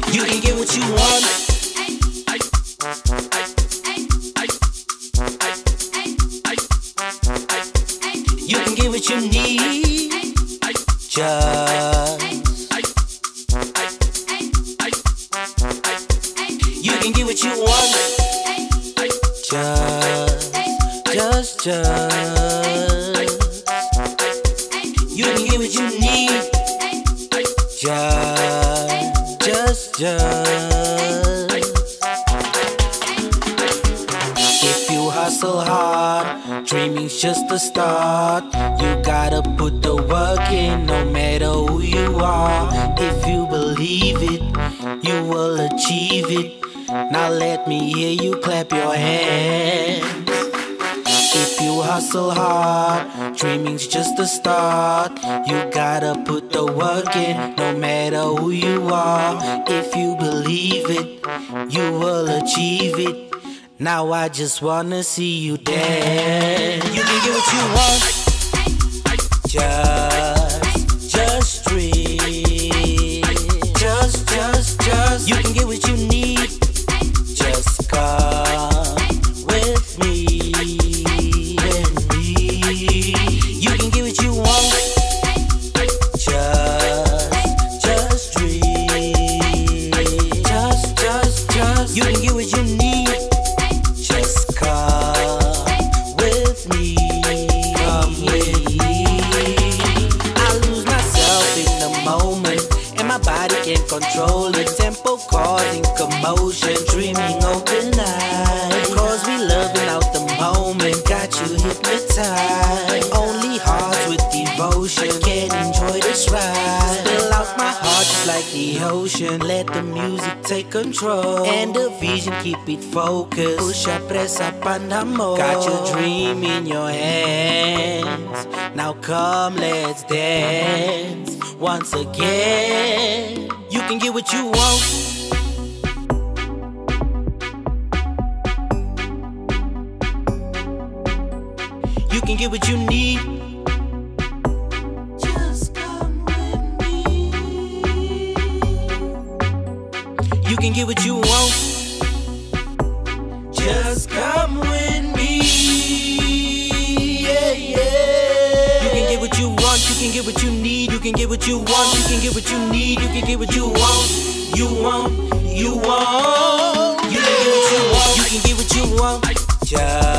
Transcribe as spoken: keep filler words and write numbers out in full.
You can get what you want. You can get what you need. Just you can get what you want. Just, just, just. You can get what you need. Just, just, just. If you hustle hard, dreaming's just the start. You gotta put the work in, no matter who you are. If you believe it, you will achieve it. Now let me hear you clap your hands. If you hustle hard, dreaming's just the start. You gotta put the work in, no matter who you are. If you believe it, you will achieve it. Now I just wanna see you dance. You can get what you want. Just, just dream. Just, just, just. You can get what you need. Just come with me. With me. You can get what you want. Just, just dream. Just, just, just. You can get what you need. Control the tempo, causing commotion, dreaming open night. Cause we loving out the moment, got you hypnotized. Only hearts with devotion can enjoy this ride. Spill out my heart just like the ocean. Let the music take control, and the vision keep it focused. Push up, press up, and amor. Got your dream in your hands. Now come, let's dance once again. You can get what you want. You can get what you need. Just come with me. You can get what you want. Just come with me. Yeah, yeah. You can get what you want. You can get what you need. You can get what you want. You can get what you need. You can get what you want. You want. You want. You can get what you want. You can get what you want. Just